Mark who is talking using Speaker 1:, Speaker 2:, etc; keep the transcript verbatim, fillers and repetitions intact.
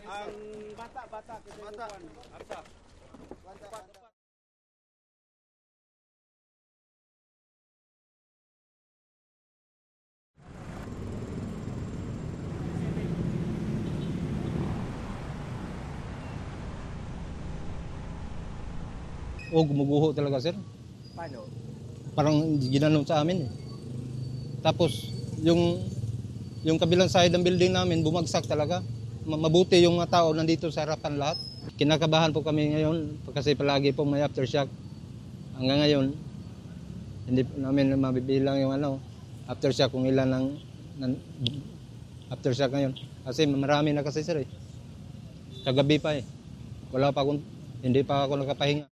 Speaker 1: Ang bata, bata. Bata. Bata. Bata.
Speaker 2: O gumuguho talaga, sir.
Speaker 1: Paano?
Speaker 2: Parang ginanon sa amin eh. Tapos yung yung kabilang side ng building namin bumagsak talaga. Mabuti yung mga tao nandito sa harapan lahat. Kinakabahan po kami ngayon kasi palagi po may aftershock. Hanggang ngayon hindi po namin mabibilang yung ano aftershock kung ilan ang nan, aftershock ngayon. Kasi marami na kasi, sir eh. Kagabi pa eh. Wala pa akong, hindi pa ako nakapahinga.